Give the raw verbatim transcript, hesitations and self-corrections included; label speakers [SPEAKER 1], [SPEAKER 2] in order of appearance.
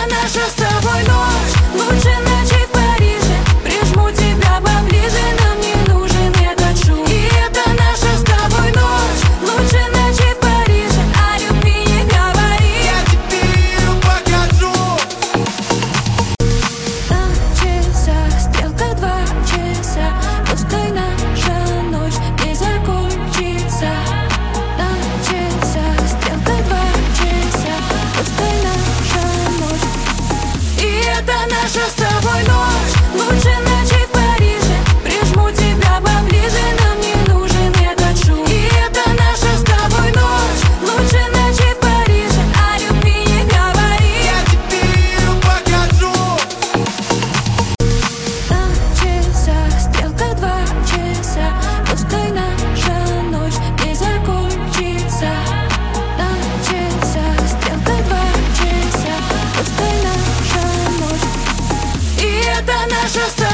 [SPEAKER 1] наша с тобой ночь, лучше ночи в Париже. Прижму тебя поближе, нам не нужен этот шум. И это наша с тобой ночь, лучше ночи в Париже. О любви не говори,
[SPEAKER 2] я тебе ее покажу.
[SPEAKER 1] на часах стрелка два часа, пускай наша ночь не закончится. На часах стрелка два часа, пускай наша ночь. И это наша с тобой ночь, лучше ночи в Париже. Прижму тебя поближе, нам не нужен этот шум. И это наша с тобой ночь, лучше ночи в Париже. О любви не говори,
[SPEAKER 2] Я тебе ее покажу.
[SPEAKER 1] на часах стрелка два часа, пускай наша ночь не закончится. На часах стрелка два часа, пускай наша ночь. И это наша с тобой